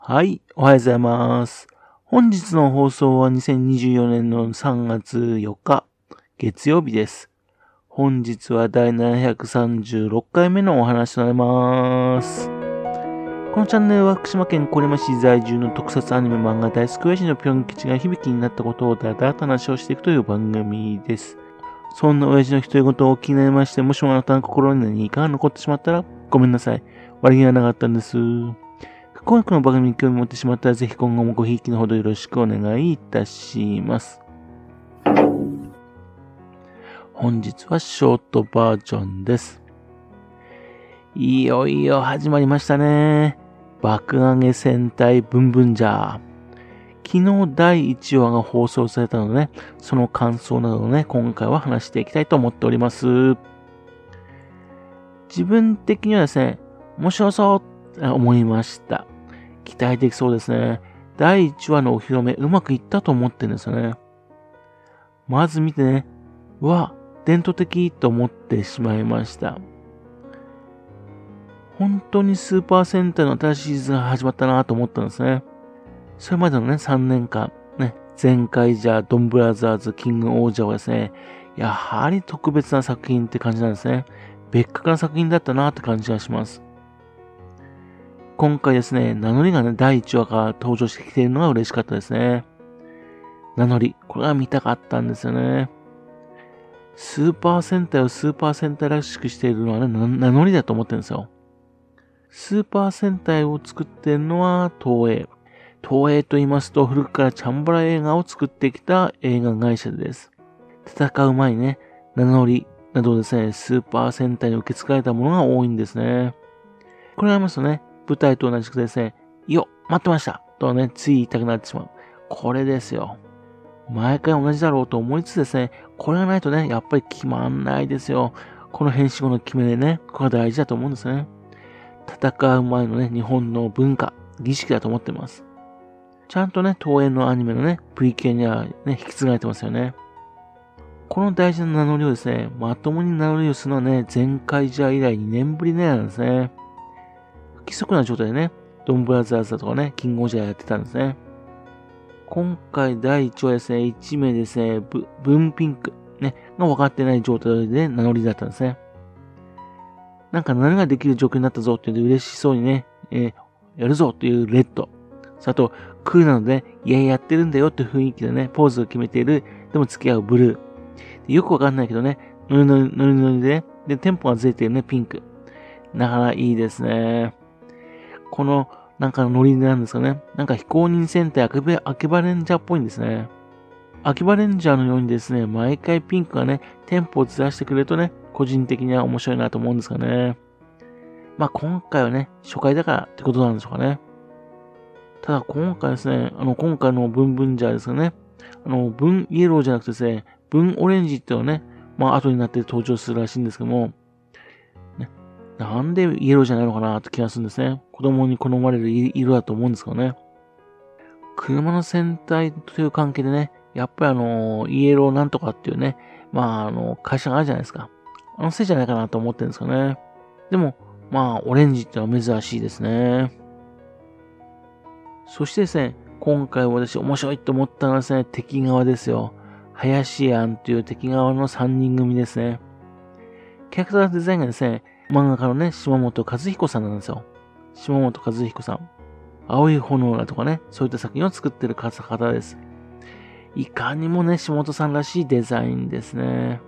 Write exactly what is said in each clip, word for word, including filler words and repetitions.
はい、おはようございます。本日の放送はにせんにじゅうよねんのさんがつよっか、月曜日です。本日はだいななひゃくさんじゅうろっかいめのお話となります。このチャンネルは福島県郡山市在住の特撮アニメ漫画大好き親父のぴょん吉が響きになったことをだだだと話をしていくという番組です。そんな親父の独り言を気になりまして、もしもあなたの心に何かが残ってしまったらごめんなさい。悪気がなかったんです。今回の番組に興味を持ってしまったら、ぜひ今後もごひいきのほどよろしくお願いいたします。本日はショートバージョンです。いよいよ始まりましたね。爆上げ戦隊ブンブンジャー。昨日だいいちわが放送されたので、ね、その感想などをね、今回は話していきたいと思っております。自分的にはですね、面白そうと思いました。期待できそうですね。だいいちわのお披露目うまくいったと思ってるんですよね。まず見てね、うわ、伝統的と思ってしまいました。本当にスーパー戦隊の新しいシーズンが始まったなと思ったんですね。それまでのね、さんねんかん、ね、前回じゃドンブラザーズ、キングオージャーはですね、やはり特別な作品って感じなんですね。別格な作品だったなって感じがします。今回ですね、名乗りがね、だいいちわから登場してきているのが嬉しかったですね。名乗り、これは見たかったんですよね。スーパー戦隊をスーパー戦隊らしくしているのはね、名乗りだと思ってるんですよ。スーパー戦隊を作っているのは東映。東映と言いますと、古くからチャンバラ映画を作ってきた映画会社です。戦う前にね、名乗りなどですね、スーパー戦隊に受け継がれたものが多いんですね。これはますとね、舞台と同じくですね、よ、待ってましたとね、つい言いたくなってしまう。これですよ。毎回同じだろうと思いつつですね、これがないとね、やっぱり決まんないですよ。この編集後の決めでね、これが大事だと思うんですね。戦う前のね、日本の文化、儀式だと思ってます。ちゃんとね、東映のアニメのね、プリキュアにはね、引き継がれてますよね。この大事な名乗りをですね、まともに名乗りをするのはね、前回じゃ以来にねんぶりなんですね。不規則な状態でね、ドンブラザーズだとかね、キングオージャーやってたんですね。今回だいいちわですね、いちめですね、ブ、ブンピンク、ね、が分かってない状態で名乗りだったんですね。なんか何ができる状況になったぞっていうので嬉しそうにね、えー、やるぞっていうレッド。あと、クールなので、いややってるんだよって雰囲気でね、ポーズを決めている、でも付き合うブルー。よくわかんないけどね、ノリノリノリノリでね、で、テンポがずれているね、ピンク。なかなかいいですね。この、なんかノリなんですかね。なんか非公認戦隊秋葉レンジャーっぽいんですね。秋葉レンジャーのようにですね、毎回ピンクがね、テンポをずらしてくれるとね、個人的には面白いなと思うんですかね。まあ今回はね、初回だからってことなんでしょうかね。ただ今回ですね、あの、今回のブンブンジャーですよね。あの、ブンイエローじゃなくてですね、ブンオレンジっていうのはね、まあ後になって登場するらしいんですけども、ね、なんでイエローじゃないのかなって気がするんですね。子供に好まれる色だと思うんですけどね。車の戦隊という関係でね、やっぱりあの、イエローなんとかっていうね、まああの、会社があるじゃないですか。あのせいじゃないかなと思ってるんですけどね。でも、まあ、オレンジってのは珍しいですね。そしてですね、今回私面白いと思ったのはですね、敵側ですよ。林庵という敵側のさんにん組ですね。キャラクターデザインがですね、漫画家のね、島本和彦さんなんですよ。島本和彦さん。青い炎だとかね、そういった作品を作ってる方です。いかにもね、島本さんらしいデザインですね。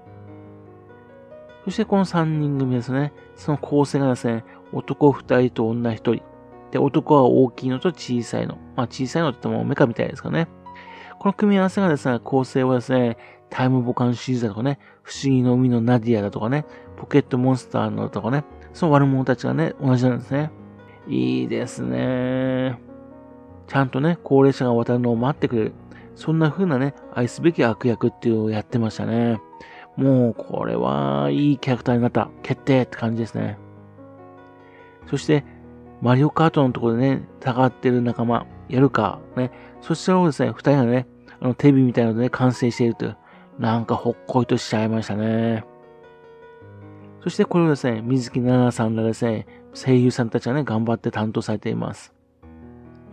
そしてこのさんにん組ですね、その構成がですね、男ふたりと女ひとり。で、男は大きいのと小さいの。まあ小さいのって言ってもメカみたいですかね。この組み合わせがですね、構成はですね、タイムボカンシリーズだとかね、不思議の海のナディアだとかね、ポケットモンスターのだとかね、その悪者たちがね、同じなんですね。いいですね。ちゃんとね、高齢者が渡るのを待ってくれる。そんな風なね、愛すべき悪役っていうのをやってましたね。もう、これは、いいキャラクターになった。決定って感じですね。そして、マリオカートのところでね、戦ってる仲間、やるか、ね。そちらをですね、二人がね、あの、テレビみたいなのでね、完成しているという。なんかほっこりとしちゃいましたね。そしてこれをですね、水木奈々さんらですね、声優さんたちがね、頑張って担当されています。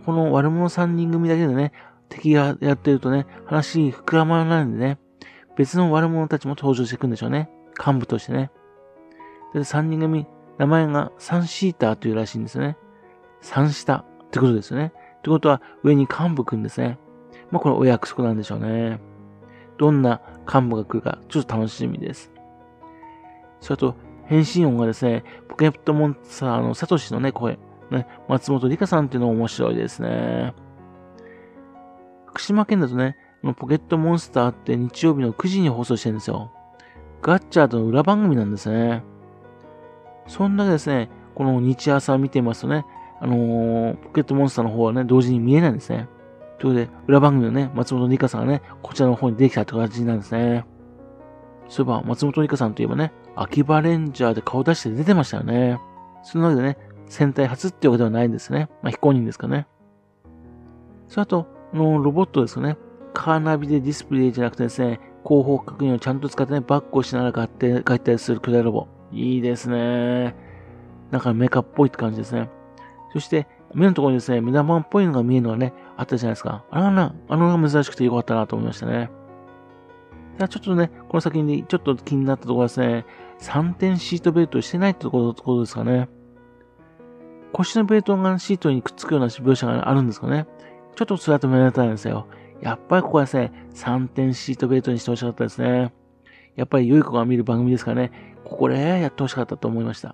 この悪者さんにん組だけでね、敵がやってるとね、話膨らまないんでね、別の悪者たちも登場していくんでしょうね。幹部としてね。で、さんにん組、名前がサンシーターというらしいんですね。さん下ってことですよね。ってことは、上に幹部くんですね。まあ、これお約束なんでしょうね。どんな幹部が来るか、ちょっと楽しみです。それと、変身音がですね、ポケットモンスターのサトシのね、声、ね、松本里香さんっていうのが面白いですね。福島県だとね、ポケットモンスターって日曜日のくじに放送してるんですよ。ガッチャードの裏番組なんですね。そんだけですね、この日朝を見てますとね、あのー、ポケットモンスターの方はね、同時に見えないんですね。ということで、裏番組のね、松本里香さんがね、こちらの方にできたって感じなんですね。そういえば、松本里香さんといえばね、秋葉レンジャーで顔出して出てましたよね。そのわけでね、戦隊初ってわけではないんですね。まあ、非公認ですかね。それあと、あの、ロボットですよね。カーナビでディスプレイじゃなくてですね、後方確認をちゃんと使ってね、バックをしながら買って、帰ったりする巨大ロボ。いいですね。なんかメカっぽいって感じですね。そして、目のところにですね、目玉っぽいのが見えるのがね、あったじゃないですか。あれはな、あのが珍しくてよかったなと思いましたね。ちょっとね、この先にちょっと気になったところですね、さんてんシートベルトしてないってところ、ところですかね。腰のベルトがシートにくっつくような描写があるんですかね。ちょっとそれだと目立たないんですよ。やっぱりここはですね、さんてんシートベルトにしてほしかったですね。やっぱり良い子が見る番組ですからね、ここでやってほしかったと思いました。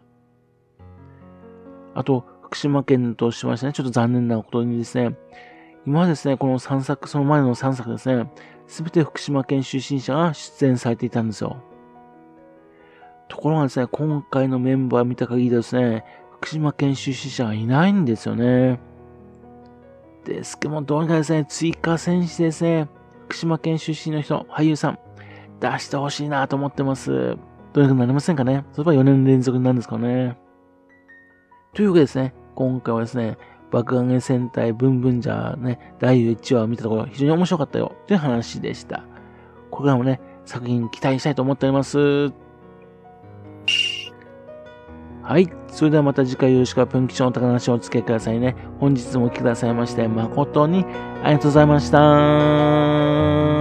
あと、福島県としましてね、ちょっと残念なことにですね、今はですね、このさんさく、その前のさんさくですね、すべて福島県出身者が出演されていたんですよ。ところがですね、今回のメンバー見た限りでですね、福島県出身者がいないんですよね。ですけども、どうにかですね、追加選手ですね、福島県出身の人、俳優さん、出してほしいなと思ってます。どうにかなりませんかね。それはよねん連続になるんですかね。というわけでですね、今回はですね、爆上げ戦隊ブンブンジャーね、だいいちわを見たところ非常に面白かったよという話でした。これからもね、作品期待したいと思っております。はい。それではまた次回よろしくぷんきちょの高話をお付けくださいね。本日もお聞きくださいまして誠にありがとうございました。